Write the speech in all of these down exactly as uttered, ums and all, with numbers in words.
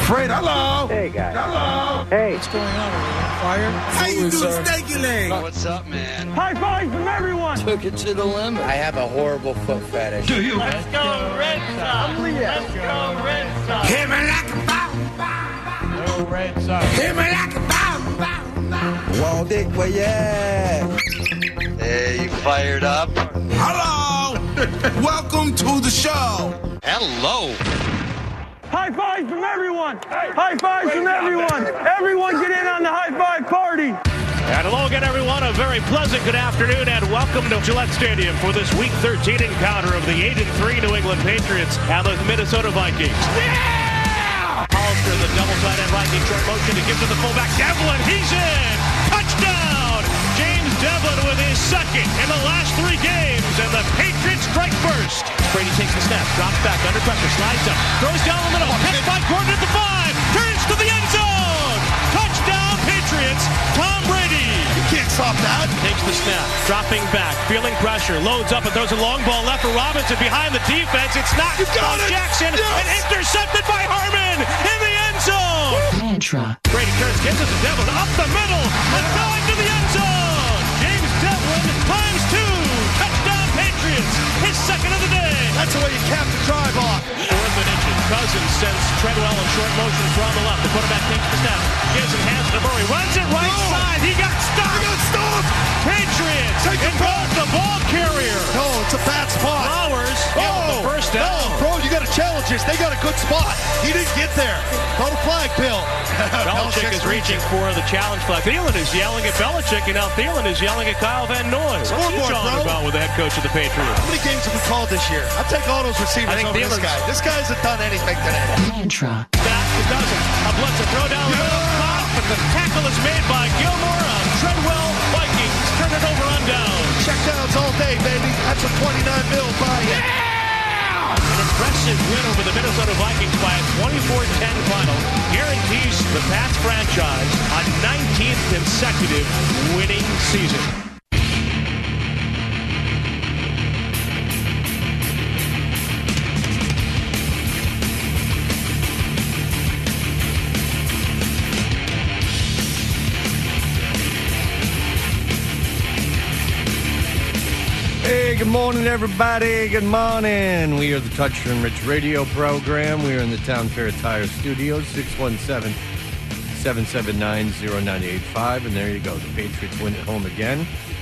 Fred, hello. Hey, guys. Hello. Hey. What's going on? Are we on fire? How you doing, Stanky Leg? What's up, man? High five from everyone. Took it to the limit. I have a horrible foot fetish. Do you? Let's go Red Sox. Let's go Red Sox. Hit me like a bomb, bomb, bomb. No Red Sox. Hit me like a bomb, bomb, bomb. Walt Dick, where you at? Hey, you fired up? Hello. Welcome to the show. Hello. High five from everyone. High five from everyone. Everyone get in on the high five party. And hello again, everyone. A very pleasant good afternoon, and welcome to Gillette Stadium for this Week thirteen encounter of the eight and three New England Patriots and the Minnesota Vikings. Yeah! Hollister in the double tight end right knee short motion to give to the fullback. Devlin, he's in. Touchdown! James Devlin with his second in the last three games, and the Patriots strike first. Brady takes the snap, drops back under pressure, slides up, throws down the middle, catch by Gordon at the five, turns to the end zone. Touchdown, Patriots. Tom Brady. You can't stop that. Takes the snap, dropping back, feeling pressure, loads up and throws a long ball left for Robinson behind the defense. It's knocked on Jackson Yes. and intercepted by Harmon in the end zone. Mantra. Brady turns, gives it to Devlin up the middle and going to the end zone. James Devlin times two. Touchdown, Patriots. His second of the day. That's the way you cap the drive off. Fourth and inches. Cousins sends Treadwell in short motion from the left. The quarterback takes the snap. Gives it hands to Murray. Runs it right No. side. He got stopped. He got stopped. Patriots. Take it involve the ball carrier. No, it's a bad spot. Flowers. Give him the first down. No, bro, you got to challenge this. They got a good spot. He didn't get there. Throw the flag, Bill. Belichick is reaching for the challenge flag. Thielen is yelling at Belichick, and now Thielen is yelling at Kyle Van Noy. What's he Scoreboard, talking bro. about with the head coach of the Patriots? How many games have we called this year? I take all those receivers I think over this Thielen's- guy. This guy hasn't done anything today. Mantra. That it doesn't. A blitz, a throw down the middle, stop, but the tackle is made by Gilmore on Treadwell. Vikings turn it over on down. Checkdowns all day, baby. That's a twenty-nine mil buy. An impressive win over the Minnesota Vikings by a twenty-four ten final guarantees the Pats franchise a nineteenth consecutive winning season. Hey, good morning, everybody. Good morning. We are the Toucher and Rich radio program. We are in the Town Fair Tire Studios, six one seven, seven seven nine, zero nine eight five. And there you go. The Patriots win at home again.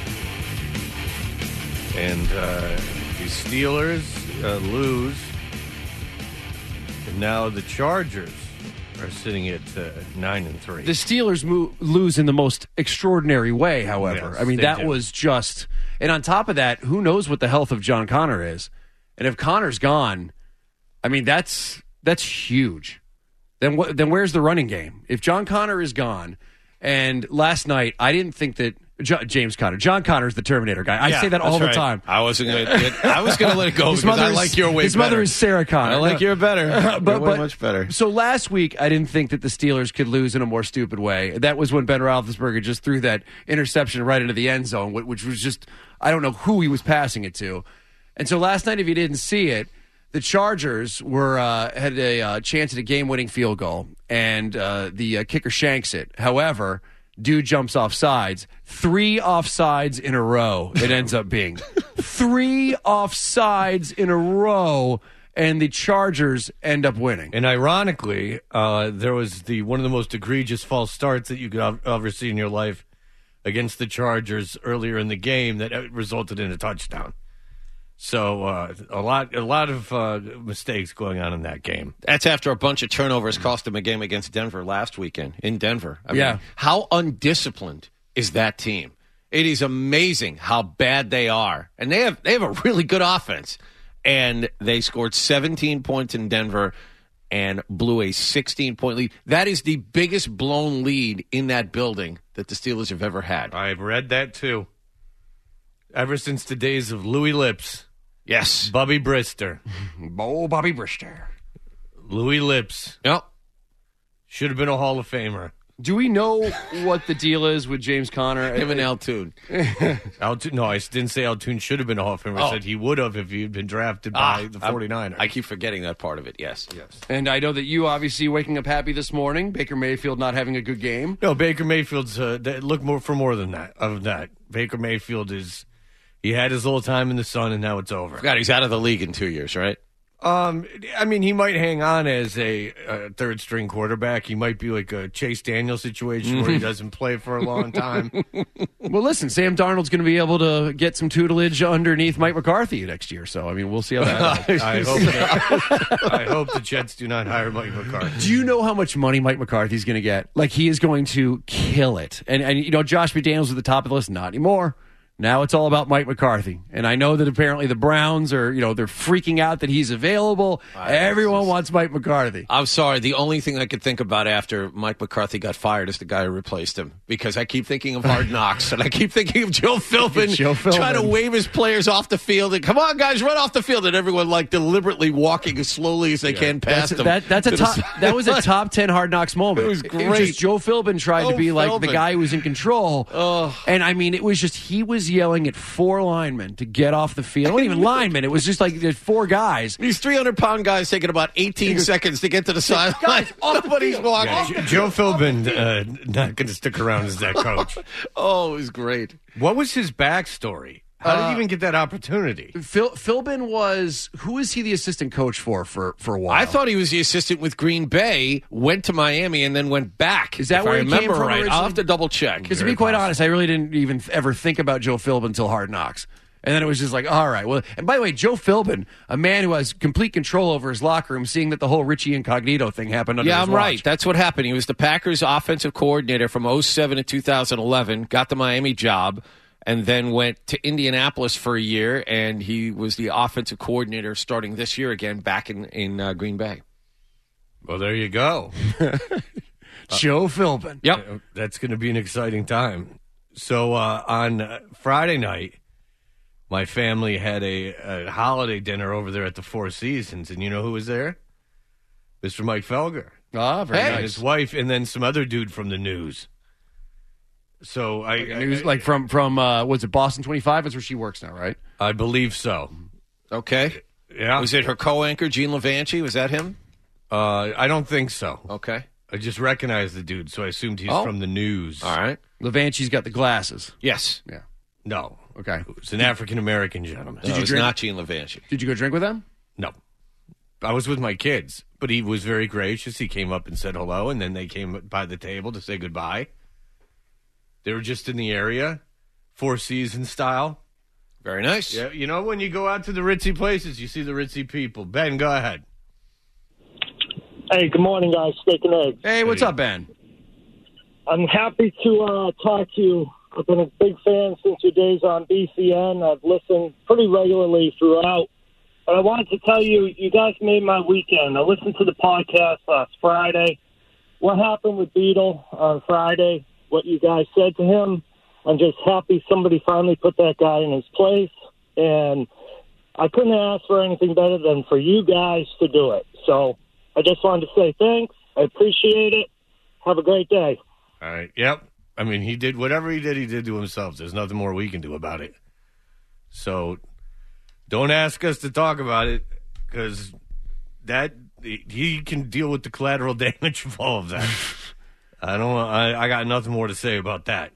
And uh, the Steelers uh, lose. And now the Chargers are sitting at uh, nine and three. The Steelers mo- lose in the most extraordinary way, however. Yes, I mean, they that do. was just... And on top of that, who knows what the health of John Connor is? And if Connor's gone, I mean, that's that's huge. Then wh- then where's the running game? If John Connor is gone, and last night, I didn't think that... Jo- James Connor. John Connor's the Terminator guy. I Yeah, say that all that's the right. time. I wasn't going to. I was going to let it go His because I mother is- like your way His better. mother is Sarah Connor. I like No. your better. but, You're way but- much better. So last week, I didn't think that the Steelers could lose in a more stupid way. That was when Ben Roethlisberger just threw that interception right into the end zone, wh- which was just, I don't know who he was passing it to. And so last night, if you didn't see it, the Chargers were uh, had a uh, chance at a game-winning field goal, and uh, the uh, kicker shanks it. However, dude jumps off sides. Three offsides in a row, it ends up being. Three offsides in a row, and the Chargers end up winning. And ironically, uh, there was the one of the most egregious false starts that you could ev- ever see in your life against the Chargers earlier in the game that uh, resulted in a touchdown. So uh, a lot, a lot of uh, mistakes going on in that game. That's after a bunch of turnovers cost him a game against Denver last weekend in Denver. I Yeah. mean, how undisciplined is that team? It is amazing how bad they are, and they have they have a really good offense. And they scored seventeen points in Denver and blew a sixteen-point lead. That is the biggest blown lead in that building that the Steelers have ever had. I've read that too. Ever since the days of Louis Lips, Yes. Bubby Brister, Oh, Bobby Brister. Louis Lips Yep. should have been a Hall of Famer. Do we know what the deal is with James Conner? Him and Altoon. Altoon, no, I didn't say Altoon should have been a Hall of Famer. I Oh. said he would have if he had been drafted by Ah, the I'm- 49ers. I keep forgetting that part of it, yes. yes. And I know that you obviously waking up happy this morning. Baker Mayfield not having a good game. No, Baker Mayfield's uh, th- look more for more than that. Of that, Baker Mayfield is he had his little time in the sun, and now it's over. God, he's out of the league in two years, right? Um, I mean, he might hang on as a, a third string quarterback. He might be like a Chase Daniel situation where he doesn't play for a long time. Well, listen, Sam Darnold's going to be able to get some tutelage underneath Mike McCarthy next year. So, I mean, we'll see how that goes. I hope. That, I hope the Jets do not hire Mike McCarthy. Do you know how much money Mike McCarthy's going to get? Like, he is going to kill it. And, and you know, Josh McDaniels at the top of the list, not anymore. Now it's all about Mike McCarthy. And I know that apparently the Browns are, you know, they're freaking out that he's available. Everyone wants Mike McCarthy. I'm sorry. The only thing I could think about after Mike McCarthy got fired is the guy who replaced him. Because I keep thinking of Hard Knocks, and I keep thinking of Joe Philbin, Joe Philbin. trying to wave his players off the field. And come on, guys, run off the field. And everyone, like, deliberately walking as slowly as they can past That's, him. that, that's a to the top, side. that was a top ten Hard Knocks moment. It was It great. just Joe Philbin tried to Oh, be like the Philbin. guy who was in control. Oh. And I mean, it was just, he was yelling at four linemen to get off the field. It wasn't even linemen. It was just like there's four guys. These three hundred pound guys taking about eighteen seconds to get to the sideline. Nobody's walking. Yeah, J- Joe Philbin uh, not going to stick around as that coach. Oh, it was great. What was his backstory? How did he even get that opportunity? Phil, Philbin was, who is he the assistant coach for for, for a while? I thought he was the assistant with Green Bay, went to Miami, and then went back. Is that if where I he remember came from right? originally? I'll have to double check. Because to be quite honest, I really didn't even ever think about Joe Philbin until Hard Knocks. And then it was just like, all right. Well, and by the way, Joe Philbin, a man who has complete control over his locker room, seeing that the whole Richie Incognito thing happened under Yeah, his I'm watch. right. That's what happened. He was the Packers offensive coordinator from oh seven to two thousand eleven, got the Miami job, and then went to Indianapolis for a year, and he was the offensive coordinator starting this year again back in, in uh, Green Bay. Well, there you go. Joe Philbin. Yep. Uh, That's going to be an exciting time. So uh, on uh, Friday night, my family had a, a holiday dinner over there at the Four Seasons, and you know who was there? Mister Mike Felger. Ah, very Hey. And nice. his wife, and then some other dude from the news. So I, Like, news, like from, from uh, was it Boston twenty-five? That's where she works now, right? I believe so. Okay. Yeah. Was it her co-anchor, Gene Levanchi? Was that him? Uh, I don't think so. Okay. I just recognized the dude, so I assumed he's Oh. from the news. All right. Levanchi's got the glasses. Yes. Yeah. No. Okay. It's an African American gentleman. No, you it was drink- not Gene Levanchi. Did you go drink with them? No. I was with my kids, but he was very gracious. He came up and said hello, and then they came by the table to say goodbye. They were just in the area, Four Seasons style. Very nice. Yeah, you know, when you go out to the ritzy places, you see the ritzy people. Ben, go ahead. Hey, good morning, guys. Steak and eggs. Hey, what's up, Ben? I'm happy to uh, talk to you. I've been a big fan since your days on B C N. I've listened pretty regularly throughout. But I wanted to tell you, you guys made my weekend. I listened to the podcast last Friday. What happened with Beetle on Friday, what you guys said to him. I'm just happy somebody finally put that guy in his place. And I couldn't ask for anything better than for you guys to do it. So I just wanted to say thanks. I appreciate it. Have a great day. All right. Yep. I mean, he did whatever he did, he did to himself. There's nothing more we can do about it. So don't ask us to talk about it because that he can deal with the collateral damage of all of that. I don't. I, I got nothing more to say about that.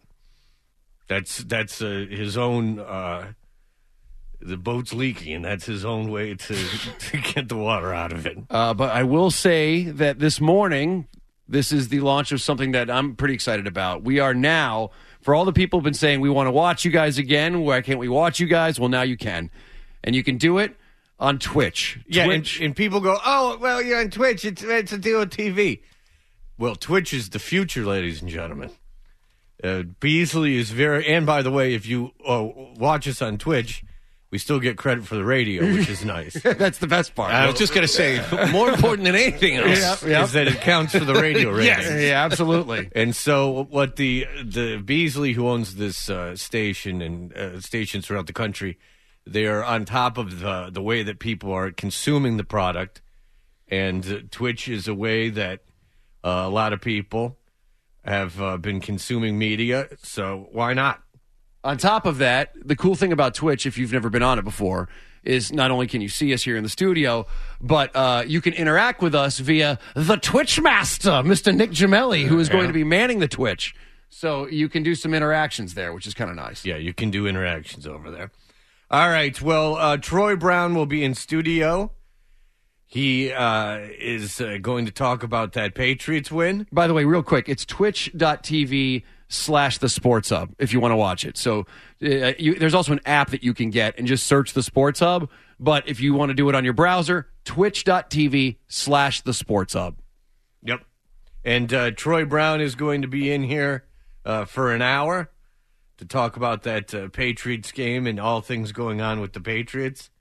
That's that's uh, his own. Uh, the boat's leaking, and that's his own way to, to get the water out of it. Uh, but I will say that this morning, this is the launch of something that I'm pretty excited about. We are now, for all the people who've been saying, we want to watch you guys again. Why can't we watch you guys? Well, now you can. And you can do it on Twitch. Yeah, and, Twitch. and people go, oh, well, you're on Twitch. It's, it's a deal with T V. Well, Twitch is the future, ladies and gentlemen. Uh, Beasley is very, and by the way, if you uh, watch us on Twitch, we still get credit for the radio, which is nice. That's the best part. I was just going to say, more important than anything else. Yeah. Is that it counts for the radio ratings. Yes. Yeah, absolutely. And so, what the the Beasley, who owns this uh, station and uh, stations throughout the country, they are on top of the the way that people are consuming the product, and uh, Twitch is a way that uh, a lot of people have uh, been consuming media, so why not? On top of that, the cool thing about Twitch, if you've never been on it before, is not only can you see us here in the studio, but uh, you can interact with us via the Twitch master, Mister Nick Gemelli, who is Yeah. going to be manning the Twitch. So you can do some interactions there, which is kind of nice. Yeah, you can do interactions over there. All right, well, uh, Troy Brown will be in studio. He uh, is uh, going to talk about that Patriots win. By the way, real quick, it's twitch.tv slash the sports hub if you want to watch it. So uh, you, there's also an app that you can get and just search the sports hub. But if you want to do it on your browser, twitch.tv slash the sports hub. Yep. And uh, Troy Brown is going to be in here uh, for an hour to talk about that uh, Patriots game and all things going on with the Patriots.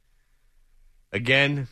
Again,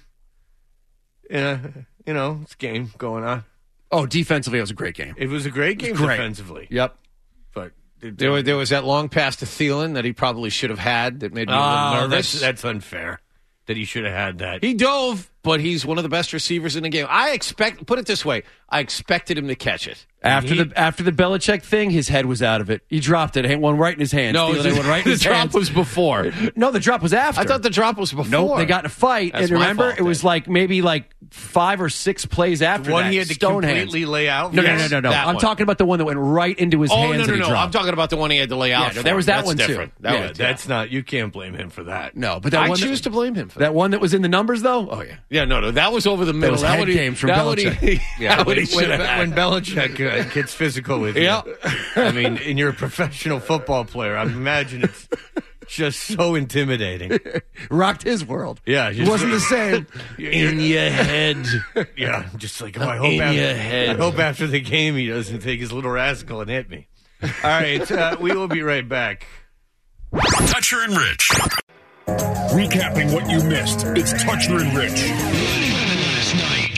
uh, you know, it's a game going on. Oh, defensively, it was a great game. It was a great game Great. defensively. Yep. But it, There, was- there was that long pass to Thielen that he probably should have had that made me a little Oh, nervous. that's, that's unfair that he should have had that. He dove, but he's one of the best receivers in the game. I expect, put it this way, I expected him to catch it. After He- the after the Belichick thing, his head was out of it. He dropped it. It one right in his hand. No, Thielen the, had one right in the his drop hands. was before. No, the drop was after. I thought the drop was before. Nope, they got in a fight. That's and my remember, fault it was then. like maybe like five or six plays after One that. he had to Stone completely hands. lay out. No, no, Yes, no, no, no. that I'm one. talking about the one that went right into his Oh, hands no, and no, he no. dropped. I'm talking about the one he had to lay out. Yeah, no, for there was him. that That's one, too. different. That Yeah, was, That's not, you can't blame him for that. No, but that I one choose that, to blame him for that that. one that was in the numbers, though. Oh yeah, Yeah, no, no, that was over the middle. was that head would he- games from that would he- Belichick. Yeah, that when, would he when, should have when had. Belichick uh, gets physical with you. Yeah. I mean, and you're a professional football player. I imagine it's just so intimidating. rocked his world. Yeah, It wasn't the same. In your head. Yeah, just like, oh, I hope, In after, your head. I hope after the game he doesn't take his little rascal and hit me. All right, uh, we will be right back. Toucher and Rich. Recapping what you missed. It's Toucher and Rich. Last night.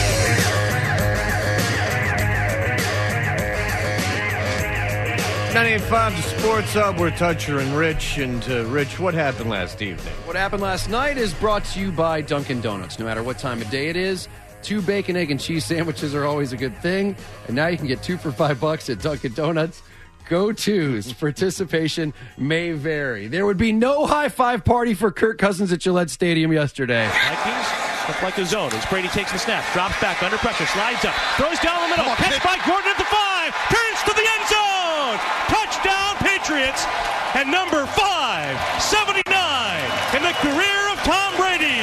ninety-eight point five, the Sports Hub. We're Toucher and Rich. And uh, Rich, what happened last evening? What happened last night is brought to you by Dunkin' Donuts. No matter what time of day it is, two bacon, egg, and cheese sandwiches are always a good thing. And now you can get two for five bucks at Dunkin' Donuts. Go-tos. Participation may vary. There would be no high-five party for Kirk Cousins at Gillette Stadium yesterday. Vikings look like a zone as Brady takes the snap, drops back under pressure, slides up, throws down the middle, catch by Gordon at the five, turns to the end zone, touchdown Patriots, and number five seventy-nine in the career of Tom Brady.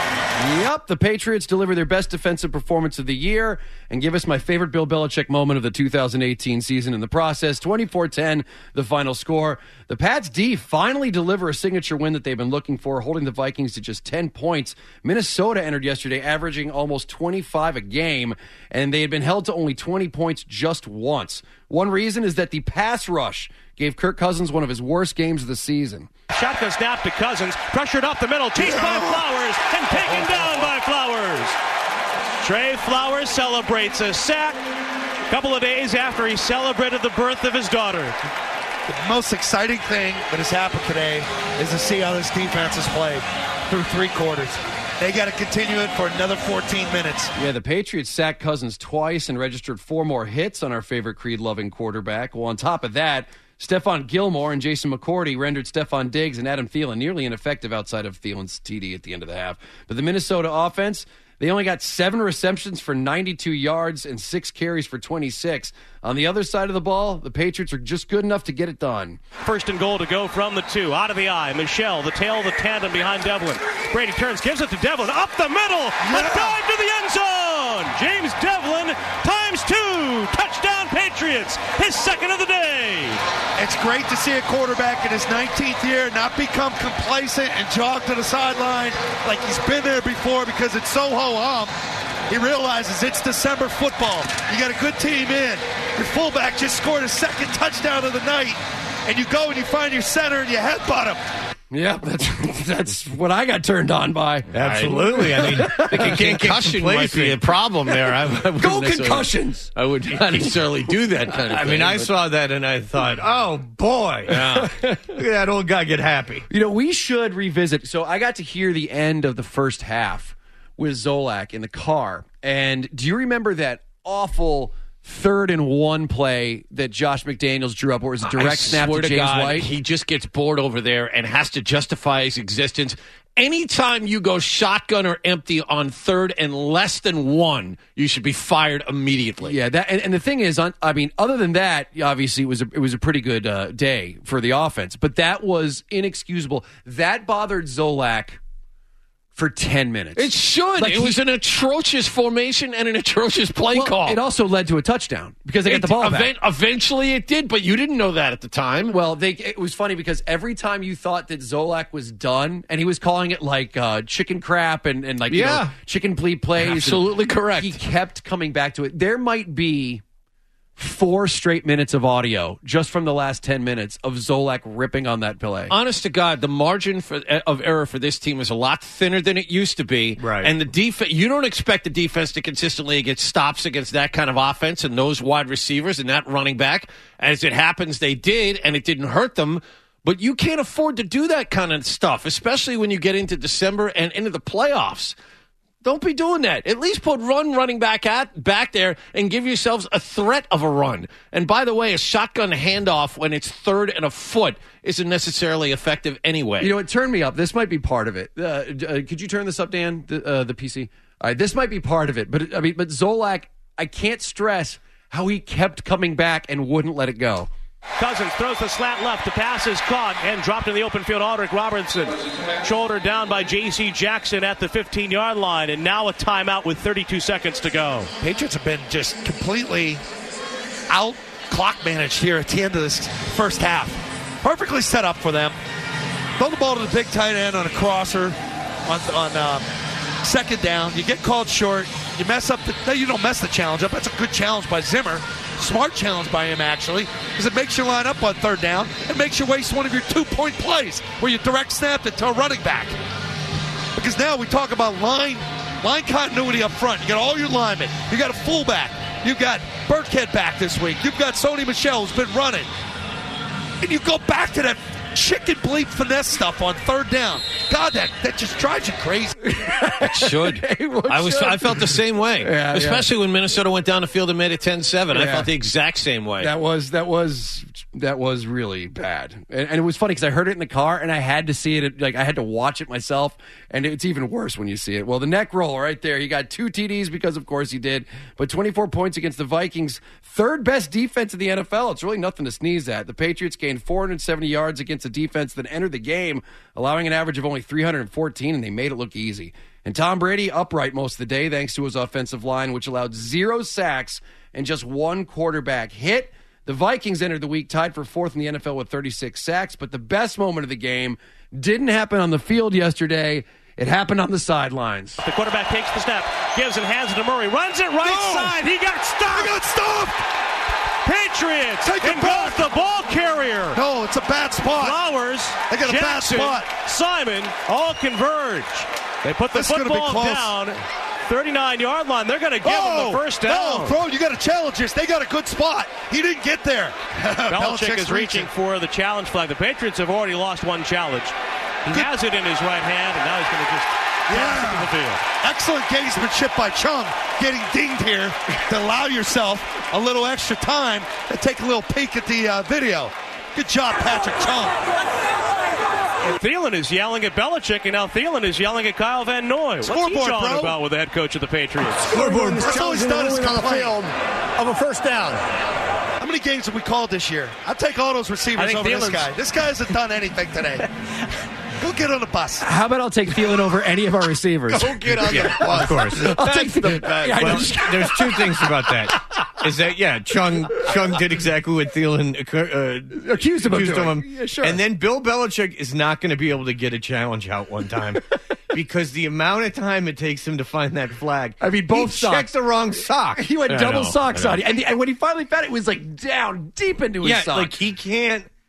Yep, the Patriots deliver their best defensive performance of the year and give us my favorite Bill Belichick moment of the two thousand eighteen season in the process. twenty-four ten, the final score. The Pats D finally deliver a signature win that they've been looking for, holding the Vikings to just ten points. Minnesota entered yesterday averaging almost twenty-five a game, and they had been held to only twenty points just once. One reason is that the pass rush gave Kirk Cousins one of his worst games of the season. Shotgun snap to Cousins, pressured up the middle, chased by Flowers, and taken down by Flowers. Trey Flowers celebrates a sack a couple of days after he celebrated the birth of his daughter. The most exciting thing that has happened today is to see how this defense has played through three quarters. They got to continue it for another fourteen minutes. Yeah, the Patriots sacked Cousins twice and registered four more hits on our favorite Creed-loving quarterback. Well, on top of that, Stephon Gilmore and Jason McCourty rendered Stephon Diggs and Adam Thielen nearly ineffective outside of Thielen's T D at the end of the half. But the Minnesota offense, they only got seven receptions for ninety-two yards and six carries for twenty-six. On the other side of the ball, the Patriots are just good enough to get it done. First and goal to go from the two. Out of the eye. Michelle, the tail of the tandem behind Devlin. Brady turns, gives it to Devlin. Up the middle. Yeah. A dive to the end zone. James Devlin times two. Touchdown Patriots. His second of the day. It's great to see a quarterback in his nineteenth year not become complacent and jog to the sideline like he's been there before because it's so ho-hum. He realizes it's December football. You got a good team in. Your fullback just scored a second touchdown of the night, and you go and you find your center and you headbutt him. Yeah, that's that's what I got turned on by. Absolutely. I mean, The concussion might be a problem there. I, I wouldn't Go necessarily- concussions! I would not necessarily do that kind of I thing. mean, I but- saw that and I thought, oh, boy. Yeah. Look at that old guy get happy. You know, we should revisit. So I got to hear the end of the first half with Zolak in the car. And do you remember that awful third and one play that Josh McDaniels drew up where it was a direct I snap swear to James God, White? He just gets bored over there and has to justify his existence. Anytime you go shotgun or empty on third and less than one, you should be fired immediately. Yeah, that and, and the thing is, on, I mean, other than that, obviously it was a, it was a pretty good uh, day for the offense, but that was inexcusable. That bothered Zolak for ten minutes. It should. Like it he, was an atrocious formation and an atrocious play well, call. It also led to a touchdown because they it, got the ball event, back. Eventually it did, but you didn't know that at the time. Well, they, it was funny because every time you thought that Zolak was done, and he was calling it like uh, chicken crap and, and like you Yeah. know, chicken plea plays. Absolutely correct. He kept coming back to it. There might be four straight minutes of audio just from the last ten minutes of Zolak ripping on that play. Honest to God, the margin for, of error for this team is a lot thinner than it used to be. Right. And the defense, you don't expect the defense to consistently get stops against that kind of offense and those wide receivers and that running back. As it happens, they did, and it didn't hurt them. But you can't afford to do that kind of stuff, especially when you get into December and into the playoffs. Don't be doing that. At least put run running back at back there and give yourselves a threat of a run. And by the way, a shotgun handoff when it's third and a foot isn't necessarily effective anyway. You know, it turned me up. This might be part of it. Uh, uh, could you turn this up, Dan? The, uh, the P C. All right, this might be part of it. But I mean, but Zolak, I can't stress how he kept coming back and wouldn't let it go. Cousins throws the slant left. The pass is caught and dropped in the open field. Aldrick Robertson shouldered down by J C Jackson at the fifteen-yard line, and now a timeout with thirty-two seconds to go. Patriots have been just completely out clock managed here at the end of this first half. Perfectly set up for them. Throw the ball to the big tight end on a crosser on, on um, second down. You get called short. You mess up the. No, you don't mess the challenge up. That's a good challenge by Zimmer. Smart challenge by him, actually, because it makes you line up on third down and makes you waste one of your two-point plays where you direct snapped it to a running back. Because now we talk about line line continuity up front. You got all your linemen. You got a fullback. You've got Burkhead back this week. You've got Sony Michel who's been running. And you go back to that chicken bleep finesse stuff on third down. God, that, that just drives you crazy. It should. It I was. should. I felt the same way, Yeah, especially yeah. when Minnesota went down the field and made it ten seven. I Yeah. felt the exact same way. That was that was that was really bad, and, and it was funny because I heard it in the car and I had to see it. Like I had to watch it myself, and it's even worse when you see it. Well, the neck roll right there. He got two T Ds because, of course, he did. But twenty-four points against the Vikings, third best defense in the N F L. It's really nothing to sneeze at. The Patriots gained four hundred seventy yards against a defense that entered the game, allowing an average of only three hundred fourteen, and they made it look easy. And Tom Brady upright most of the day thanks to his offensive line, which allowed zero sacks and just one quarterback hit. The Vikings entered the week tied for fourth in the N F L with thirty-six sacks, but the best moment of the game didn't happen on the field yesterday. It happened on the sidelines. The quarterback takes the snap, gives it, hands it to Murray, runs it right No! side. He got stopped. He got stopped! Patriots Take it engulf back. the ball carrier. No, it's a bad spot. Flowers, They got a bad Jackson, spot. Simon, all converge. They put the This is gonna be football close. down, thirty-nine-yard line. They're going to give Oh, him the first down. No, bro, you got to challenge this. They got a good spot. He didn't get there. Belichick is reaching for the challenge flag. The Patriots have already lost one challenge. He Good. has it in his right hand, and now he's going to just pass it to the field. Excellent gamesmanship by Chung, getting dinged here to allow yourself a little extra time to take a little peek at the uh, video. Good job, Patrick Chung. And Thielen is yelling at Belichick, and now Thielen is yelling at Kyle Van Noy. What's he Scoreboard, jawing bro. about with the head coach of the Patriots? Scoreboard. That's all he's done is complain. of a first down. How many games have we called this year? I'll take all those I receivers think over this Thielen's- guy. This guy hasn't done anything today. Go get on the bus. How about I'll take Thielen over any of our receivers? Go get on the bus. Of course. I'll take the, yeah, I Well, know. there's two things about that. Is that, yeah, Chung Chung did exactly what Thielen uh, Accused him of doing. him. Yeah, sure. And then Bill Belichick is not going to be able to get a challenge out one time because the amount of time it takes him to find that flag. I mean, both he socks. checked the wrong sock. He went I double know, socks I know. on it. And, and when he finally found it, it was like down deep into his Yeah, sock. like he can't.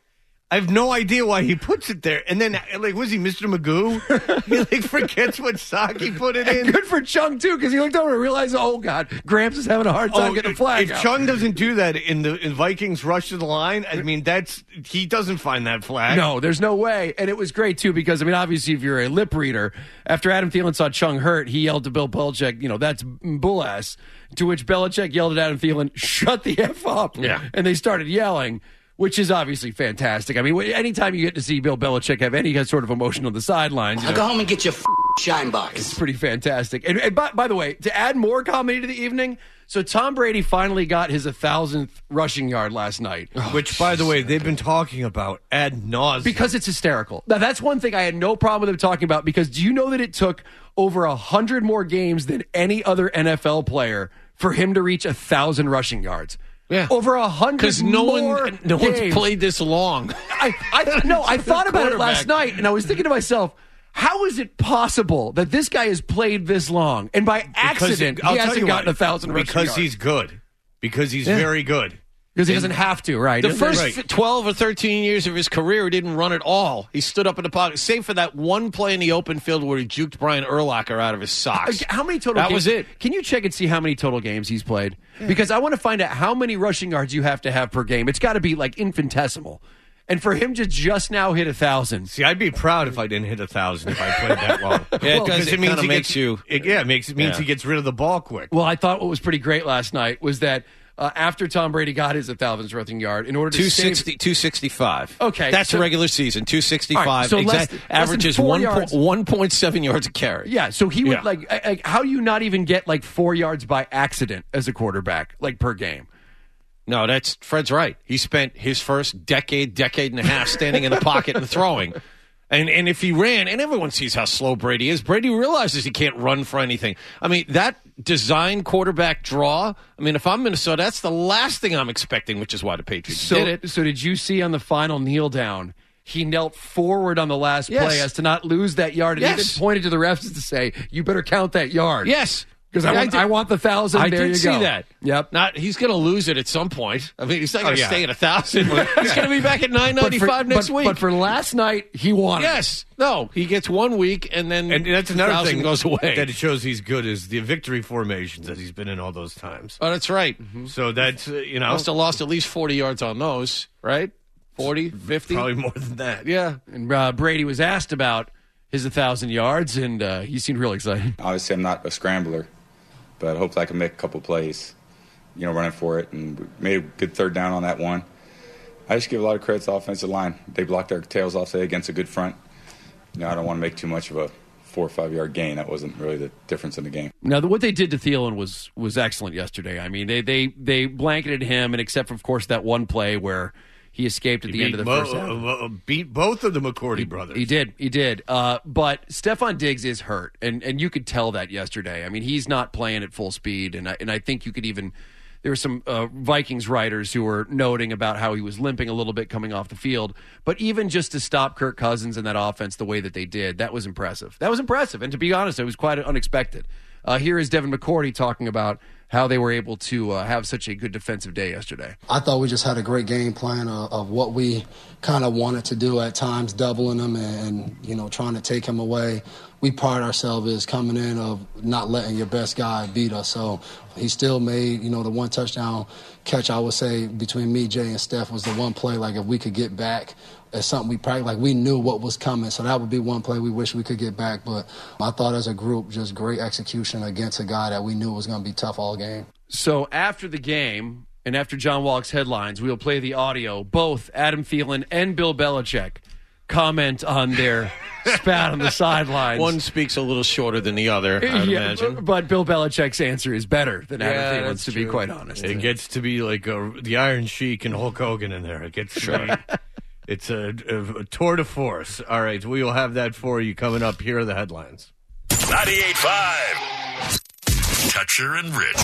I have no idea why he puts it there. And then, like, was he Mister Magoo? He, like, forgets what sock he put it in. And good for Chung, too, because he looked over and realized, oh, God, Gramps is having a hard time oh, getting a flag If out. Chung doesn't do that in the in Vikings rush to the line, I mean, that's he doesn't find that flag. No, there's no way. And it was great, too, because, I mean, obviously, if you're a lip reader, after Adam Thielen saw Chung hurt, he yelled to Bill Belichick, you know, that's bull ass. To which Belichick yelled at Adam Thielen, shut the F up. Yeah. And they started yelling. Which is obviously fantastic. I mean, anytime you get to see Bill Belichick have any sort of emotion on the sidelines, you I'll know, go home and get your f- shine box. it's pretty fantastic. And, and by, by the way, to add more comedy to the evening, so Tom Brady finally got his one thousandth rushing yard last night. Oh, which, by the way, they've been talking about ad nauseum. Because it's hysterical. Now, that's one thing I had no problem with them talking about, because do you know that it took over one hundred more games than any other N F L player for him to reach one thousand rushing yards? Yeah, over a hundred. Because no more one, no games. one's played this long. I, I no, I thought about it last night, and I was thinking to myself, how is it possible that this guy has played this long, and by accident because, he I'll hasn't gotten why. a thousand? Because he's good. Because he's yeah. very good. Because he doesn't have to, right? The first right. twelve or thirteen years of his career, he didn't run at all. He stood up in the pocket, save for that one play in the open field where he juked Brian Urlacher out of his socks. How many total That games? was it. Can you check and see how many total games he's played? Yeah. Because I want to find out how many rushing yards you have to have per game. It's got to be like infinitesimal. And for him to just now hit a thousand. See, I'd be proud if I didn't hit a thousand if I played that long. Yeah, because it, it means kind of he makes gets, you. It, yeah, it makes it means Yeah. he gets rid of the ball quick. Well, I thought what was pretty great last night was that uh, after Tom Brady got his one thousandth rushing yard, in order to two sixty, save... two sixty-five. Okay. That's so, a regular season, two sixty-five. Right, so exact, less, averages less one, yards. po- one point seven yards a carry. Yeah, so he would, Yeah. like, like, how do you not even get, like, four yards by accident as a quarterback, like, per game? No, that's Fred's right. He spent his first decade, decade and a half standing in the pocket and throwing. And and if he ran, and everyone sees how slow Brady is, Brady realizes he can't run for anything. I mean, that design quarterback draw, I mean, if I'm Minnesota, that's the last thing I'm expecting, which is why the Patriots so, did it. So did you see on the final kneel down, he knelt forward on the last Yes. play as to not lose that yard, and Yes. even pointed to the refs to say, you better count that yard. Yes. Because I, Yeah, I want- did- I want the thousand. I there did you see go. that. Yep. Not he's going to lose it at some point. I mean, he's not going to Oh, yeah. stay at a thousand. He's going to be back at nine ninety five but for, next but, week. But for last night, he won. yes, no, he gets one week and then And that's the another thousand thing goes away. that it shows he's good is the victory formations that he's been in all those times. Oh, that's right. So that's, uh, you know, Must have lost at least forty yards on those, right? forty, fifty? probably more than that. Yeah. And uh, Brady was asked about his one thousand yards, and uh, he seemed real excited. Obviously, I'm not a scrambler, but I hope I can make a couple plays, you know, running for it. And we made a good third down on that one. I just give a lot of credit to the offensive line. They blocked their tails off today against a good front. You know, I don't want to make too much of a four or five yard gain. That wasn't really the difference in the game. Now, the, what they did to Thielen was was excellent yesterday. I mean, they they they blanketed him, and except for, of course, that one play where he escaped at He the end beat of the Mo- first half. uh, uh, beat both of the McCourty brothers. He did, he did. Uh, but Stephon Diggs is hurt, and and you could tell that yesterday. I mean, he's not playing at full speed, and I, and I think you could even. There were some uh, Vikings writers who were noting about how he was limping a little bit coming off the field. But even just to stop Kirk Cousins in that offense the way that they did, that was impressive. That was impressive. And to be honest, it was quite unexpected. Uh, here is Devin McCourty talking about how they were able to uh, have such a good defensive day yesterday. I thought we just had a great game plan of, of what we kind of wanted to do at times, doubling him and, and, you know, trying to take him away. We pride ourselves as coming in of not letting your best guy beat us. So he still made, you know, the one touchdown catch, I would say, between me, Jay, and Steph was the one play, like, if we could get back, it's something we practiced, like we knew what was coming. So that would be one play we wish we could get back. But I thought as a group, just great execution against a guy that we knew was going to be tough all game. So after the game and after John Wallach's headlines, we'll play the audio. Both Adam Thielen and Bill Belichick comment on their spat on the sidelines. One speaks a little shorter than the other, I would yeah, imagine. But, but Bill Belichick's answer is better than Adam Yeah, Thielen's, to true. be quite honest. It gets to be like a, the Iron Sheik and Hulk Hogan in there. It gets to Sure. be, it's a, a, a tour de force. All right, we will have that for you coming up. Here are the headlines. ninety-eight point five Toucher and Rich.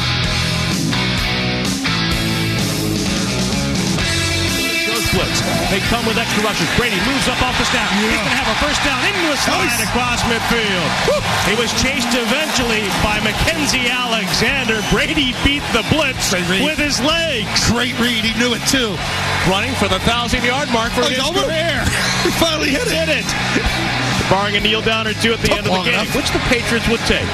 Blitz. They come with extra rushes. Brady moves up off the snap. Yeah. He's going to have a first down into a slide nice. across midfield. Woo. He was chased eventually by Mackenzie Alexander. Brady beat the blitz with his legs. Great read. He knew it, too. Running for the thousand-yard mark for oh, his over. career. He finally hit it. Did it. Barring a kneel down or two at the Took end of the game, enough. which the Patriots would take.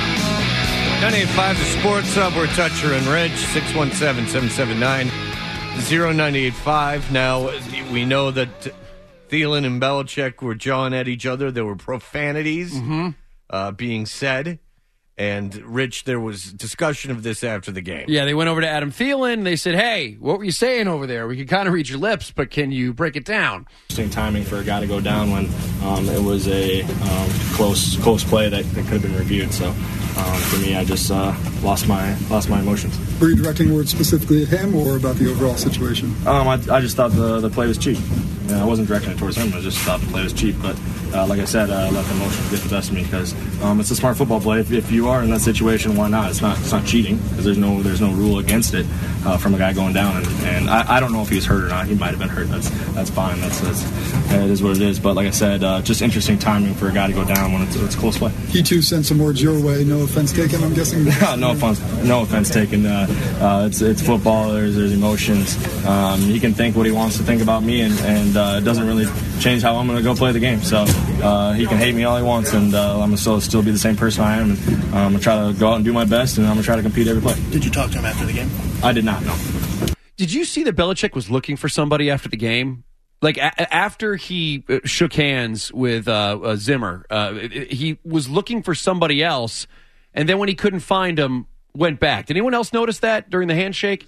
nine eight five The Sports Hub. We're Toucher and Rich. six one seven, seven seven nine, zero nine eight five. Now, we know that Thielen and Belichick were jawing at each other. There were profanities mm-hmm. uh, being said. And, Rich, there was discussion of this after the game. Yeah, they went over to Adam Thielen. They said, hey, what were you saying over there? We could kind of read your lips, but can you break it down? Interesting timing for a guy to go down when um, it was a um, close close play that, that could have been reviewed. So, um, for me, I just uh, lost my lost my emotions. Were you directing words specifically at him or about the overall situation? Um, I, I just thought the, the play was cheap. You know, I wasn't directing it towards him. I just thought the play was cheap. But uh, like I said, I uh, let the emotions get the best of me because um, it's a smart football play. If, if you are in that situation, why not? It's not it's not cheating because there's no there's no rule against it uh, from a guy going down. And, and I, I don't know if he was hurt or not. He might have been hurt. That's that's fine. That's, that's it is what it is. But like I said, uh, just interesting timing for a guy to go down when it's, it's a close play. He too sent some words your way. No offense taken, I'm guessing. no offense. No offense taken. Uh, uh, it's it's football. There's there's emotions. Um, he can think what he wants to think about me, and and uh, it doesn't really change how I'm going to go play the game. So uh, he can hate me all he wants, and uh, I'm going to still, still be the same person I am. And um, I'm going to try to go out and do my best, and I'm going to try to compete every play. Did you talk to him after the game? I did not, no. Did you see that Belichick was looking for somebody after the game? Like, a- after he uh, shook hands with uh, uh, Zimmer, uh, he was looking for somebody else, and then when he couldn't find him, went back. Did anyone else notice that during the handshake?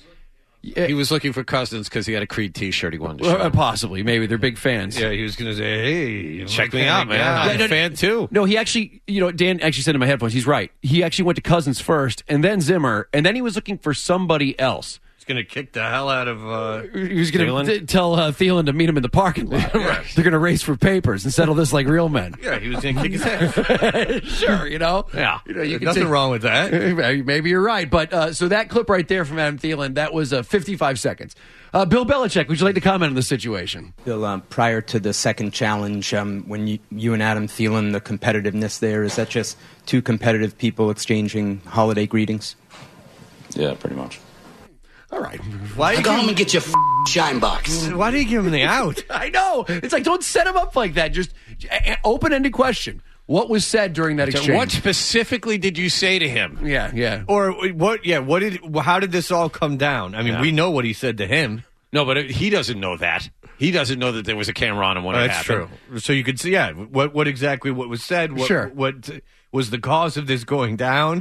He was looking for Cousins because he had a Creed T-shirt he wanted to show. Uh, possibly. Maybe. They're big fans. Yeah, he was going to say, hey, check me out, man. Yeah, I'm no, a fan, too. No, he actually, you know, Dan actually said in my headphones, he's right. He actually went to Cousins first, and then Zimmer, and then he was looking for somebody else. He's going to kick the hell out of uh, He was going to tell uh, Thielen to meet him in the parking lot. Yeah. They're going to race for papers and settle this like real men. Yeah, he was going to kick his ass. Sure, you know. Yeah. You know, you can nothing say, wrong with that. Maybe you're right. But uh, so that clip right there from Adam Thielen, that was uh, fifty-five seconds. Uh, Bill Belichick, would you like to comment on the situation? Bill, um, prior to the second challenge, um, when you, you and Adam Thielen, the competitiveness there, is that just two competitive people exchanging holiday greetings? Yeah, pretty much. All right. Why go home and get your f- shine box? Why do you give him the out? I know. It's like, don't set him up like that. Just a- open-ended question. What was said during that exchange? What specifically did you say to him? Yeah, yeah. Or what? Yeah, what did? How did this all come down? I mean, Yeah. we know what he said to him. No, but he doesn't know that. He doesn't know that there was a camera on him when Oh, it that's happened. true. So you could see, yeah, what what exactly what was said? What, Sure. What was the cause of this going down?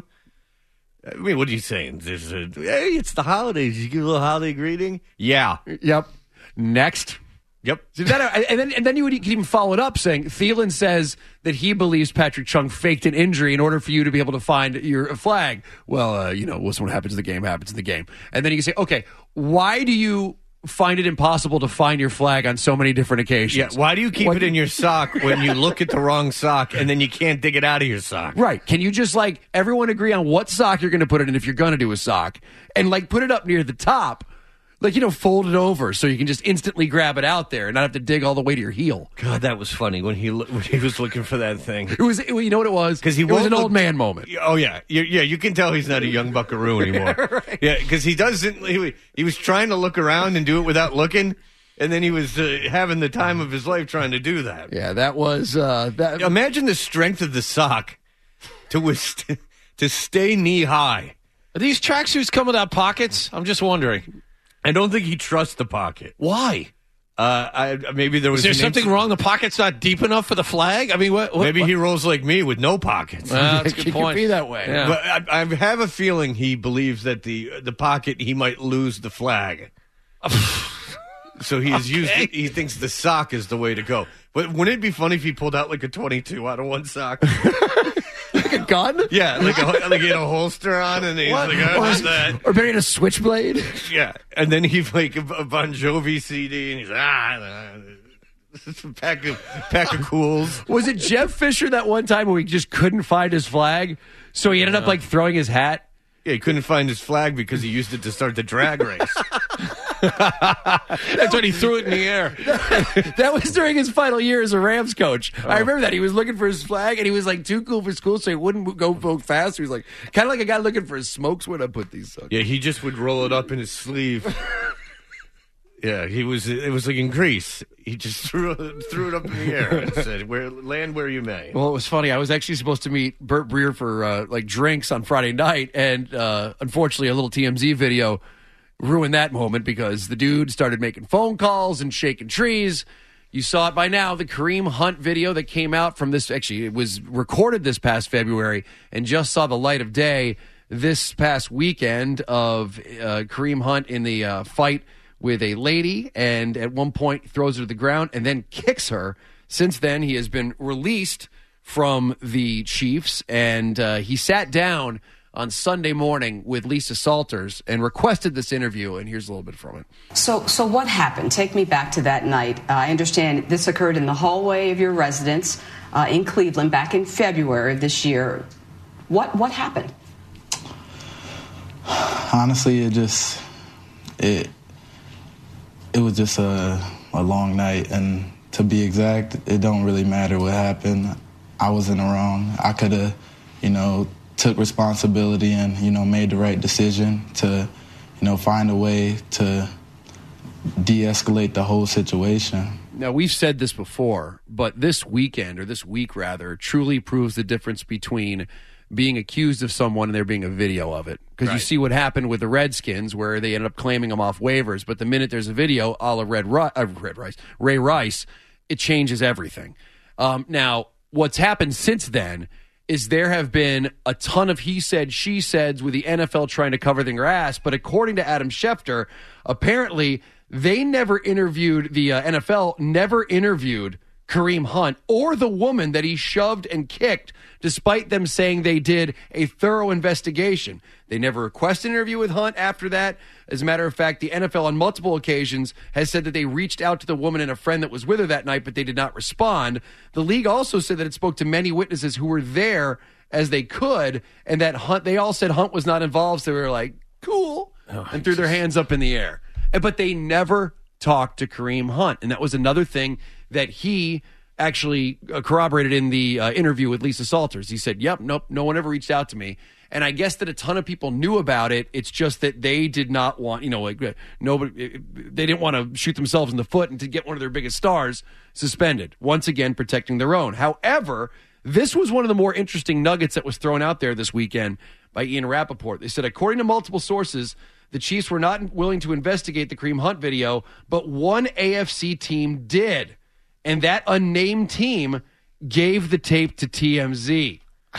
I mean, what are you saying? This is a, hey, it's the holidays. You give a little holiday greeting. Yeah. Yep. Next. Yep. So that, and then and then you would you could even follow it up saying Thielen says that he believes Patrick Chung faked an injury in order for you to be able to find your flag. Well, uh, you know, listen, what happens in the game happens in the game. And then you can say, okay, why do you find it impossible to find your flag on so many different occasions? Yeah. Why do you keep What- it in your sock when you look at the wrong sock and then you can't dig it out of your sock? Right. Can you just, like, everyone agree on what sock you're going to put it in if you're going to do a sock? And, like, put it up near the top. Like, you know, fold it over so you can just instantly grab it out there and not have to dig all the way to your heel. God, that was funny when he lo- when he was looking for that thing. It was, you know what it was? Because he it was won't an look- old man moment. Oh yeah, You- yeah. You can tell he's not a young buckaroo anymore. Right. Yeah, because he doesn't. He, he was trying to look around and do it without looking, and then he was uh, having the time of his life trying to do that. Yeah, that was uh, that. Imagine the strength of the sock to wist- to stay knee high. Are these tracksuits come without pockets? I'm just wondering. I don't think he trusts the pocket. Why? Uh, I, maybe there was Is there an something inc- wrong? The pocket's not deep enough for the flag? I mean, what? what Maybe what? he rolls like me with no pockets. Well, that's a It good could point. be that way. Yeah. But I, I have a feeling he believes that the the pocket he might lose the flag. So he has used. Okay. He thinks the sock is the way to go. But wouldn't it be funny if he pulled out like a twenty-two out of one sock? Like a gun? Yeah, like a, like he had a holster on, and he's What? like, oh, Or, what's that? or better yet, a switchblade? Yeah, and then he like a, a Bon Jovi C D, and he's like, ah, it's a pack of pack of cools. Was it Jeff Fisher that one time where he just couldn't find his flag? So he ended up like throwing his hat? Yeah, he couldn't find his flag because he used it to start the drag race. That's when he threw it in the air. That was during his final year as a Rams coach. Oh. I remember that. He was looking for his flag, and he was like too cool for school, so he wouldn't go vote fast. He was like kind of like a guy looking for his smokes when I put these suckers. Yeah, he just would roll it up in his sleeve. Yeah, he was. It was like in Greece. He just threw it, threw it up in the air and said, "Where land where you may." Well, it was funny. I was actually supposed to meet Burt Breer for uh, like drinks on Friday night, and uh, unfortunately, a little T M Z video ruined that moment because the dude started making phone calls and shaking trees. You saw it by now. The Kareem Hunt video that came out from this, actually, it was recorded this past February and just saw the light of day this past weekend of uh, Kareem Hunt in the uh, fight with a lady, and at one point throws her to the ground and then kicks her. Since then, he has been released from the Chiefs, and uh, he sat down on Sunday morning with Lisa Salters and requested this interview, and here's a little bit from it. So, so what happened? Take me back to that night. Uh, I understand this occurred in the hallway of your residence uh, in Cleveland back in February of this year. What what happened? Honestly, it just it. It was just a, a long night, and to be exact, it don't really matter what happened. I was in the wrong. I could have, you know, took responsibility and, you know, made the right decision to, you know, find a way to de-escalate the whole situation. Now, we've said this before, but this weekend, or this week rather, truly proves the difference between being accused of someone and there being a video of it. Because right. You see what happened with the Redskins, where they ended up claiming them off waivers. But the minute there's a video, a la Red, Ri- uh, Red Rice, Ray Rice, it changes everything. Um, now, what's happened since then is there have been a ton of he said, she said with the N F L trying to cover their ass. But according to Adam Schefter, apparently they never interviewed, the uh, N F L never interviewed Kareem Hunt or the woman that he shoved and kicked, despite them saying they did a thorough investigation. They never requested an interview with Hunt after that. As a matter of fact, the N F L on multiple occasions has said that they reached out to the woman and a friend that was with her that night, but they did not respond. The league also said that it spoke to many witnesses who were there as they could, and that Hunt, they all said Hunt was not involved, so they were like, cool, oh, and threw their hands up in the air. But they never talked to Kareem Hunt, and that was another thing that he actually corroborated in the uh, interview with Lisa Salters. He said, yep, nope, no one ever reached out to me. And I guess that a ton of people knew about it. It's just that they did not want, you know, like nobody, they didn't want to shoot themselves in the foot and to get one of their biggest stars suspended. Once again, protecting their own. However, this was one of the more interesting nuggets that was thrown out there this weekend by Ian Rappaport. They said, according to multiple sources, the Chiefs were not willing to investigate the Kareem Hunt video, but one A F C team did. And that unnamed team gave the tape to T M Z.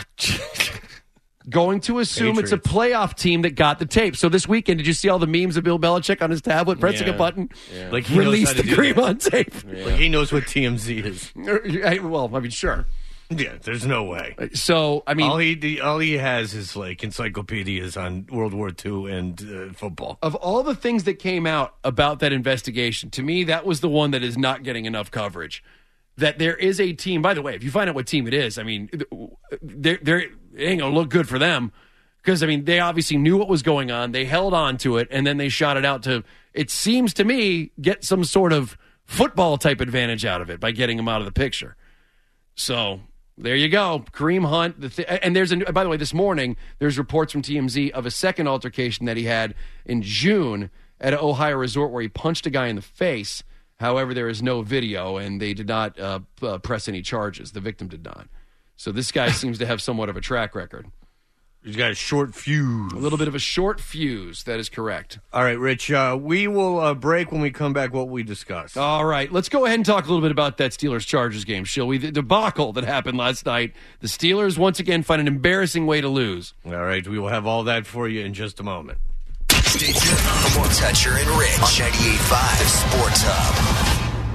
Going to assume Patriots. It's a playoff team that got the tape. So this weekend, did you see all the memes of Bill Belichick on his tablet pressing yeah. a button? Yeah. Like he release the Kareem Hunt tape. Yeah. Like he knows what T M Z is. Well, I mean, sure. Yeah, there's no way. So, I mean... All he, all he has is, like, encyclopedias on World War Two and uh, football. Of all the things that came out about that investigation, to me, that was the one that is not getting enough coverage. That there is a team... By the way, if you find out what team it is, I mean, they're, they're, it ain't going to look good for them. Because, I mean, they obviously knew what was going on. They held on to it, and then they shot it out to, it seems to me, get some sort of football-type advantage out of it by getting him out of the picture. So... there you go. Kareem Hunt. The th- and there's a, by the way, this morning, there's reports from T M Z of a second altercation that he had in June at an Ohio resort where he punched a guy in the face. However, there is no video, and they did not uh, uh, press any charges. The victim did not. So this guy seems to have somewhat of a track record. He's got a short fuse. A little bit of a short fuse. That is correct. All right, Rich. Uh, we will uh, break when we come back what we discussed. All right. Let's go ahead and talk a little bit about that Steelers-Chargers game, shall we? The debacle that happened last night. The Steelers, once again, find an embarrassing way to lose. All right. We will have all that for you in just a moment. Stay tuned for more Toucher and Rich on ninety-eight point five Sports Hub.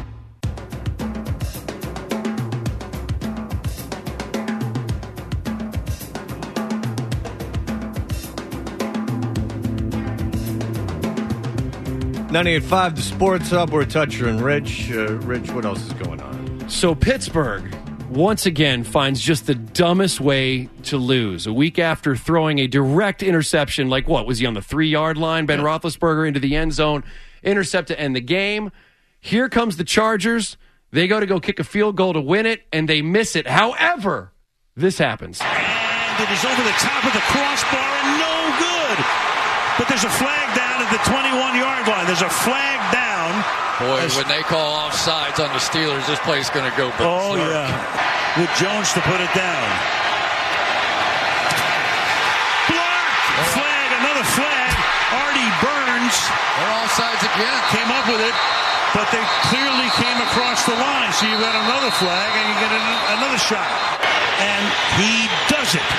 ninety-eight point five, the Sports Hub. We're Toucher and Rich. Uh, Rich, what else is going on? So Pittsburgh, once again, finds just the dumbest way to lose. A week after throwing a direct interception, like what, was he on the three-yard line, Ben yeah. Roethlisberger, into the end zone, intercept to end the game. Here comes the Chargers. They go to go kick a field goal to win it, and they miss it. However, this happens. And it is over the top of the crossbar and no good. But there's a flag down at the twenty-one-yard line. There's a flag down. Boy, when they call offsides on the Steelers, this play's going to go berserk. Oh, yeah. With Jones to put it down. Blocked. Flag, another flag. Artie Burns. They're offsides again. Came up with it, but they clearly came across the line. So you got another flag, and you get an, another shot. And he does it.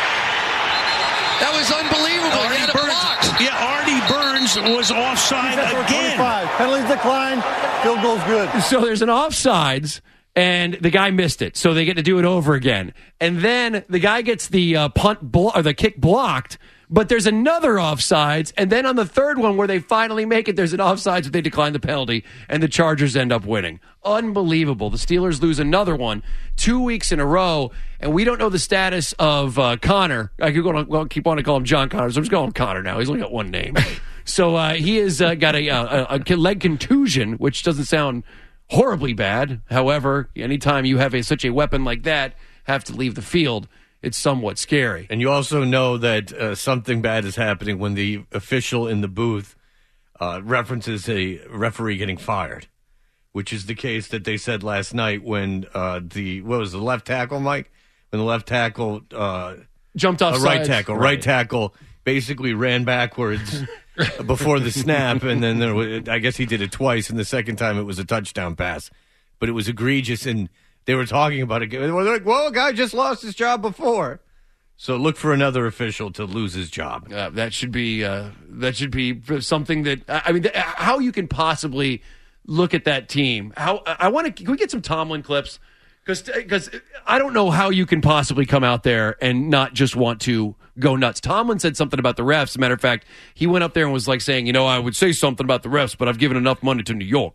That was unbelievable. Artie He had it Burns. blocked. Yeah, Artie Burns was offside again. Penalties decline. Field goal's good. So there's an offsides, and the guy missed it. So they get to do it over again. And then the guy gets the uh, punt blo- or the kick blocked, but there's another offsides. And then on the third one where they finally make it, there's an offsides, but they decline the penalty, and the Chargers end up winning. Unbelievable. The Steelers lose another one two weeks in a row, and we don't know the status of uh, Connor. I could go on, well, keep on to call him John Connor, so I'm just calling him Connor now. He's only got one name. So uh, he has uh, got a, a, a leg contusion, which doesn't sound horribly bad. However, anytime you have a, such a weapon like that, have to leave the field, it's somewhat scary. And you also know that uh, something bad is happening when the official in the booth uh, references a referee getting fired, which is the case that they said last night when uh, the, what was the left tackle, Mike? When the left tackle uh, jumped off a right sides. tackle, right. right tackle basically ran backwards before the snap, and then there was, I guess he did it twice, and the second time it was a touchdown pass. But it was egregious, and they were talking about it. They were like, well, a guy just lost his job before. So look for another official to lose his job. Uh, that should be uh, that should be something that, I mean, th- how you can possibly look at that team. How I want to, can we get some Tomlin clips? Because I don't know how you can possibly come out there and not just want to go nuts. Tomlin said something about the refs. As a matter of fact, he went up there and was like saying, you know, I would say something about the refs, but I've given enough money to New York.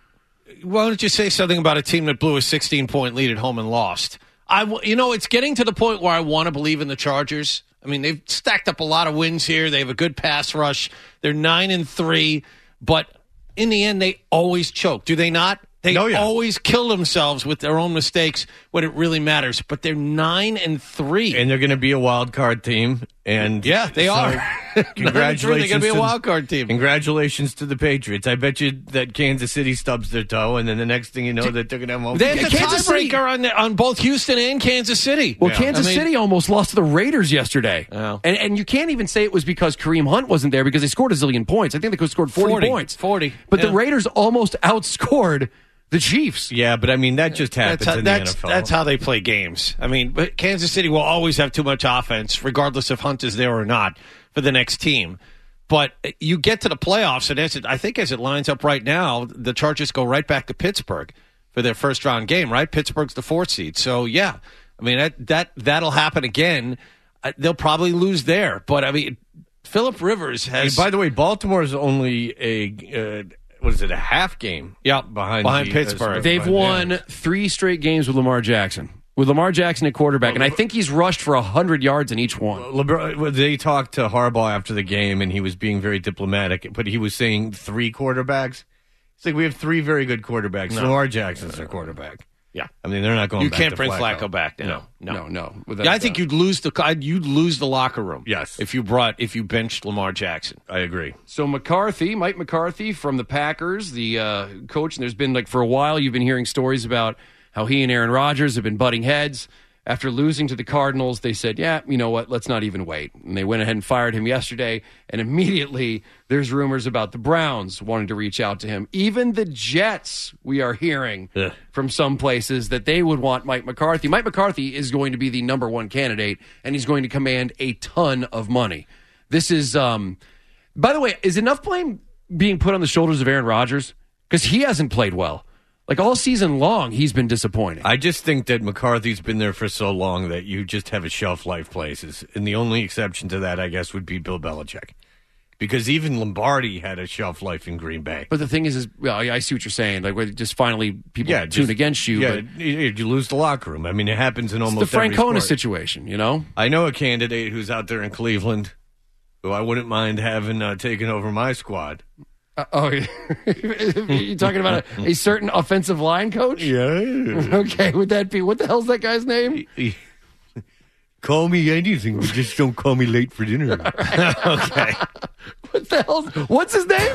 Why don't you say something about a team that blew a sixteen-point lead at home and lost? I, you know, it's getting to the point where I want to believe in the Chargers. I mean, they've stacked up a lot of wins here. They have a good pass rush. They're nine and three, but in the end, they always choke. Do they not? They oh, yeah. always kill themselves with their own mistakes when it really matters. But they're nine and three, and they're going to be a wild card team. And yeah, they so are. Congratulations! They're going to be a to wild card team. Congratulations to the Patriots. I bet you that Kansas City stubs their toe, and then the next thing you know, that they're going to have home. They had the Kansas City tiebreaker on, on both Houston and Kansas City. Well, Yeah. Kansas I mean- City almost lost to the Raiders yesterday. Oh. And and you can't even say it was because Kareem Hunt wasn't there because they scored a zillion points. I think they could have scored forty, forty points. forty. But Yeah. the Raiders almost outscored the Chiefs. Yeah, but I mean that just happens That's how, in the that's, N F L. that's how they play games. I mean, but Kansas City will always have too much offense, regardless if Hunt is there or not, for the next team. But you get to the playoffs, and as it, I think as it lines up right now, the Chargers go right back to Pittsburgh for their first round game, right? Pittsburgh's the fourth seed. So, yeah, I mean, that, that, that'll happen again. Uh, they'll probably lose there. But, I mean, Phillip Rivers has. Hey, by the way, Baltimore is only a uh, what is it? A half game. Yeah, behind behind the, Pittsburgh. Uh, They've behind won them. three straight games with Lamar Jackson. With Lamar Jackson at quarterback, and I think he's rushed for one hundred yards in each one. LeBron, they talked to Harbaugh after the game, and he was being very diplomatic, but he was saying three quarterbacks. It's like we have three very good quarterbacks. No. Lamar Jackson's their quarterback. Yeah, I mean they're not going. You back can't to bring Flacco. Flacco back. No, No, no, no. Yeah, I think you'd lose the you'd lose the locker room. Yes, if you brought if you benched Lamar Jackson. I agree. So McCarthy, Mike McCarthy from the Packers, the uh, coach, and there's been like for a while you've been hearing stories about how he and Aaron Rodgers have been butting heads. After losing to the Cardinals, they said, yeah, you know what, let's not even wait. And they went ahead and fired him yesterday, and immediately there's rumors about the Browns wanting to reach out to him. Even the Jets, we are hearing Ugh. from some places that they would want Mike McCarthy. Mike McCarthy is going to be the number one candidate, and he's going to command a ton of money. This is, um, by the way, is enough blame being put on the shoulders of Aaron Rodgers? Because he hasn't played well. Like all season long, he's been disappointing. I just think that McCarthy's been there for so long that you just have a shelf life places. And the only exception to that, I guess, would be Bill Belichick. Because even Lombardi had a shelf life in Green Bay. But the thing is, is well, I see what you're saying. Like, where just finally people Yeah, tune just- against you. Yeah, but you, you lose the locker room. I mean, it happens in it's almost the every Francona sport. situation, you know? I know a candidate who's out there in Cleveland who I wouldn't mind having uh, taken over my squad. Uh, oh, you talking about a, a certain offensive line coach? Yeah. Okay, would that be, what the hell's that guy's name? Call me anything, but just don't call me late for dinner. Right. Okay. What the hell? What's his name?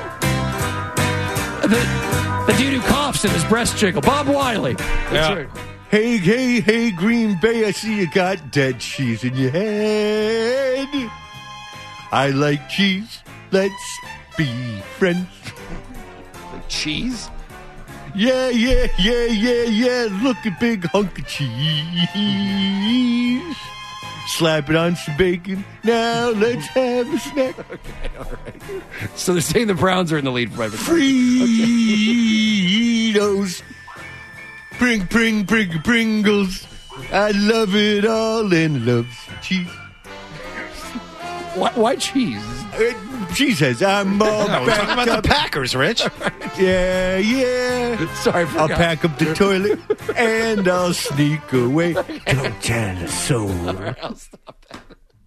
The, the dude who coughs and his breast jiggle. Bob Wiley. That's Yeah. right. Hey, hey, hey, Green Bay, I see you got dead cheese in your head. I like cheese. Let's be friends. Like cheese? Yeah, yeah, yeah, yeah, yeah. Look at big hunk of cheese. Slap it on some bacon. Now let's have a snack. Okay, all right. So they're saying the Browns are in the lead for private. Fritos. Pring, pring, pring, Pringles. I love it all and love some cheese. Why, why cheese? Uh, she says, I'm all No, we're backed talking about up. the Packers, Rich. Yeah, yeah. Sorry, I I'll forgot. pack up the toilet and I'll sneak away. Don't tell a soul. I'll stop that.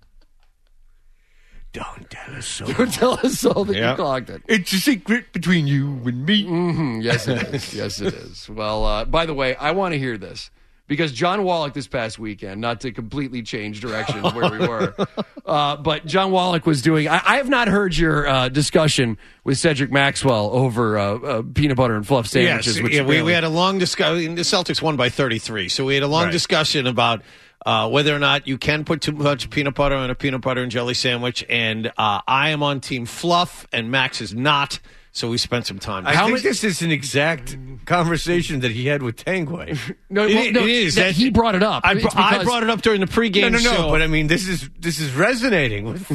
Don't tell a soul. Don't tell us all that Yeah. you clogged it. It's a secret between you and me. Mm-hmm. Yes, it is. Yes, it is. Well, uh, by the way, I want to hear this because John Wallach this past weekend, not to completely change direction where we were, uh, but John Wallach was doing, I, I have not heard your uh, discussion with Cedric Maxwell over uh, uh, peanut butter and fluff sandwiches. Yes, which yeah, we, apparently- we had a long discussion. The Celtics won by thirty-three, so we had a long Right. discussion about uh, whether or not you can put too much peanut butter on a peanut butter and jelly sandwich. And uh, I am on Team Fluff, and Max is not. So we spent some time. I think this is an exact conversation that he had with Tangway. No, It- well, no, it is. that That- he brought it up. I, It's br- I because- brought it up during the pregame No, no, no. show. But I mean, this is this is resonating with.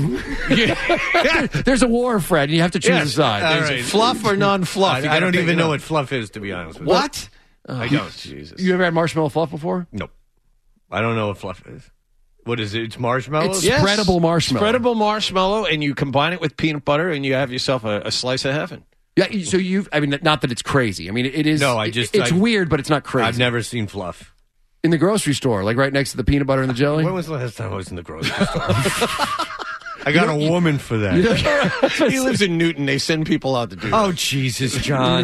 yeah. There's a war, Fred. And you have to choose Yes. a side. All There's right. fluff or non-fluff. I, You I gotta don't pick even it know up. what fluff is, to be honest with you. What? I don't. Jesus. You ever had marshmallow fluff before? Nope. I don't know what fluff is. What is it? It's marshmallows? It's spreadable marshmallow. Spreadable marshmallow, and you combine it with peanut butter, and you have yourself a, a slice of heaven. Yeah, so you've, I mean, not that it's crazy. I mean, it is. No, I just- it- It's I- weird, but it's not crazy. I've never seen fluff. In the grocery store, like right next to the peanut butter and the jelly. When was the last time I was in the grocery store? I got a woman for that. He lives in Newton. They send people out to do that. Oh, Jesus, John.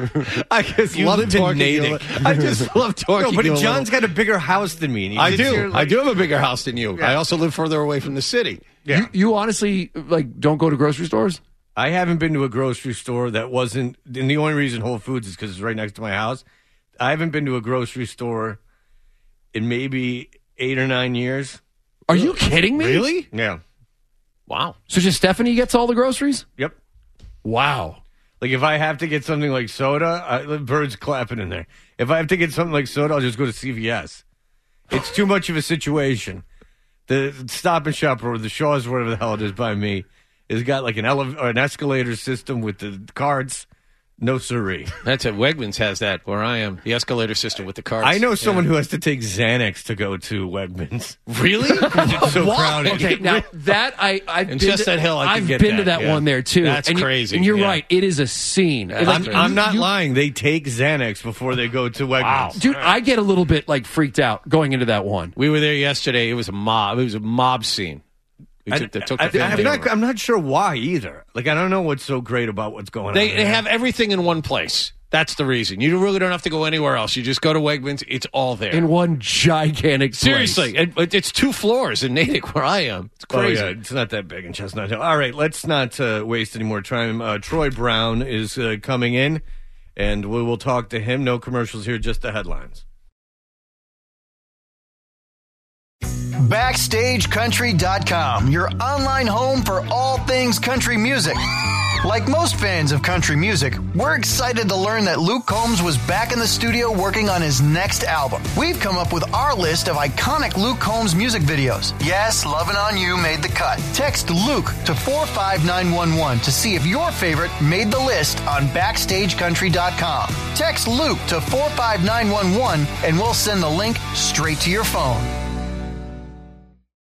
I just You love live in talking to you. Natick. I just love talking No, but to you a John's little. got a bigger house than me. and he I sits do. here I like- do have a bigger house than you. Yeah. I also live further away from the city. Yeah. You, you honestly like don't go to grocery stores? I haven't been to a grocery store that wasn't, and the only reason Whole Foods is because it's right next to my house. I haven't been to a grocery store in maybe eight or nine years. Are you kidding me? Really? Yeah. Wow. So just Stephanie gets all the groceries? Yep. Wow. Like if I have to get something like soda, I, the birds clapping in there. If I have to get something like soda, I'll just go to C V S. It's too much of a situation. The Stop and Shop or the Shaw's, whatever the hell it is by me, has got like an ele- or an escalator system with the carts. No siree. That's it. Wegmans has that where I am. The escalator system with the carts. I know someone Yeah. who has to take Xanax to go to Wegmans. Really? It's so Why? crowded. Okay, now that I I've And been just to, that hill, I can I've get been to that, that yeah. one there too. That's and you- crazy, And you're yeah. right, it is a scene. That's Like, crazy. I'm not you- lying. They take Xanax before they go to Wegmans. Wow. Dude, I get a little bit like freaked out going into that one. We were there yesterday. It was a mob. It was a mob scene. We I, took the, took I, the I'm, family not, over. I'm not sure why either. Like, I don't know what's so great about what's going They, on. they there. have everything in one place. That's the reason. You really don't have to go anywhere else. You just go to Wegmans. It's all there. In one gigantic place. Seriously, it, it- it's two floors in Natick where I am. It's Oh, crazy. yeah, it's not that big in Chestnut Hill. All right, let's not uh, waste any more time. Uh, Troy Brown is uh, coming in, and we will talk to him. No commercials here, just the headlines. Backstage Country dot com, your online home for all things country music. Like most fans of country music, we're excited to learn that Luke Combs was back in the studio working on his next album. We've come up with our list of iconic Luke Combs music videos. Yes, Lovin' On You made the cut. Text Luke to four five nine one one to see if your favorite made the list on Backstage Country dot com. Text Luke to four five nine one one and we'll send the link straight to your phone.